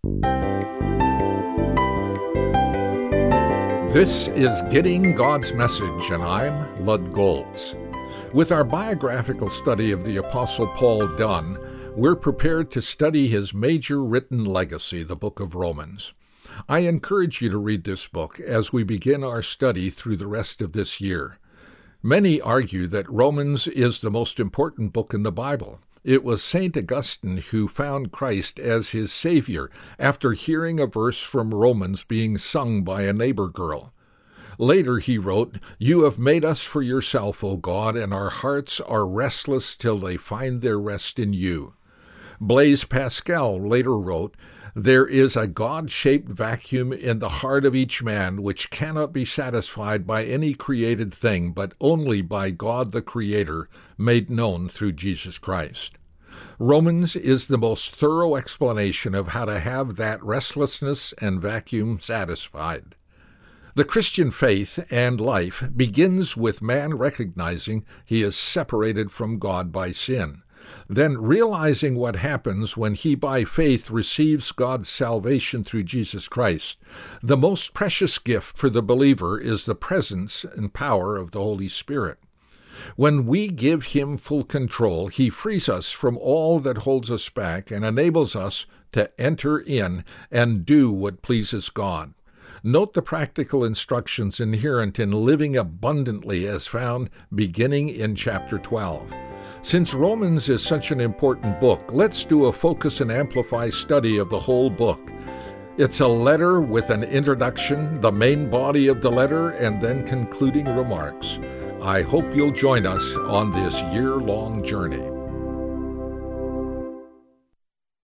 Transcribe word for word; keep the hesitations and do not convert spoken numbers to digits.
This is Getting God's Message, and I'm Lud Goltz. With our biographical study of the Apostle Paul done, we're prepared to study his major written legacy, the book of Romans. I encourage you to read this book as we begin our study through the rest of this year. Many argue that Romans is the most important book in the Bible. It was Saint Augustine who found Christ as his Savior after hearing a verse from Romans being sung by a neighbor girl. Later he wrote, "You have made us for yourself, O God, and our hearts are restless till they find their rest in you." Blaise Pascal later wrote, "There is a God-shaped vacuum in the heart of each man which cannot be satisfied by any created thing, but only by God the Creator, made known through Jesus Christ." Romans is the most thorough explanation of how to have that restlessness and vacuum satisfied. The Christian faith and life begins with man recognizing he is separated from God by sin, then realizing what happens when he by faith receives God's salvation through Jesus Christ. The most precious gift for the believer is the presence and power of the Holy Spirit. When we give him full control, he frees us from all that holds us back and enables us to enter in and do what pleases God. Note the practical instructions inherent in living abundantly as found beginning in chapter twelve. Since Romans is such an important book, let's do a focus and amplify study of the whole book. It's a letter with an introduction, the main body of the letter, and then concluding remarks. I hope you'll join us on this year-long journey.